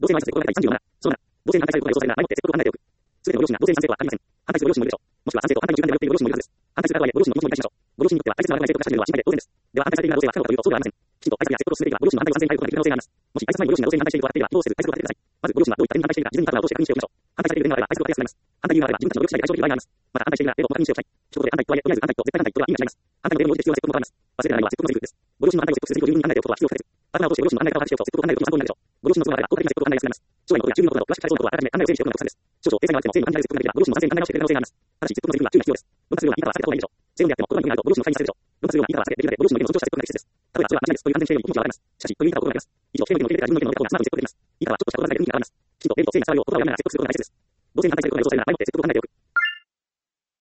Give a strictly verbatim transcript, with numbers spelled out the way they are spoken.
同性の挨拶で心がけたいさんじゅうなな。そのなな、同性に反対されることが予想されるなら、前もって説得を考えておく。すべてのご両親が同性に賛成とは限りません。反対するご両親もいるでしょう。もしくは賛成と反対の中間で迷っているご両親もいるはずです。反対する側はご両親の気持ちも理解しましょう。ご両親にとっては大切な我々が生徒がしたいのは心配で当然です。では反対されているのは同性が不可能かというとそうではありません。きちんと挨拶や説得を進めていけばご両親の反対を賛成に変えることができる可能性があります。もし挨拶前にご両親が同性に反対していると分かっていればどうする挨拶を立ててください。まずご両親はどういった点に反対しているか自分に至るまでを通して確認しておきましょう。反対されている点があれば挨拶を立てやすくなります。反対理由があれば自分たちの努力次第で解消できる場合があります。また反対しているなら例をも確認しておきたい。一言で反対とはいえとりあえず反対と絶対反対とは意味が違います。反対の例に応じて必要な説得も変わります。忘れてないのは説得のテクニックです。ご両親の反対を説得すると十分に考えておくことは必要不可欠。パートナーを通してご両親の反対側を把握しておくと説得を考えることに参考になるでしょう。ご両親の都合があれば効果的な説得を考えやすくなります。将来のことや住民のことなど詳しく書いそうなことはあらかじめ案内を整理しておくのが特産です。少々経済が悪くても性に反対する説得ができればご両親の反対を考え直してくれる可能性があります。ただし説得の責任は注意が必要です。分割するような言い方は避けた方がいいでしょう。性論であっても言葉に意味があるとご両親の会議にされるでしょう。分割するような言い方は避けてできるのでご両親の意見を尊重した説得が適切です。例えばそれは間違いですという安全性より根拠があります。しかしという言い方を心がけます。以上、性の意見を受け入れた自分の意見の出た方が素直に説得できます。言い方はちょっとした言葉だけで意味が変わります。きちんと例と性に従うよう言葉を選ぶなら説得することが大切です。同性に反対されることが予想されるなら前もって説得を考えて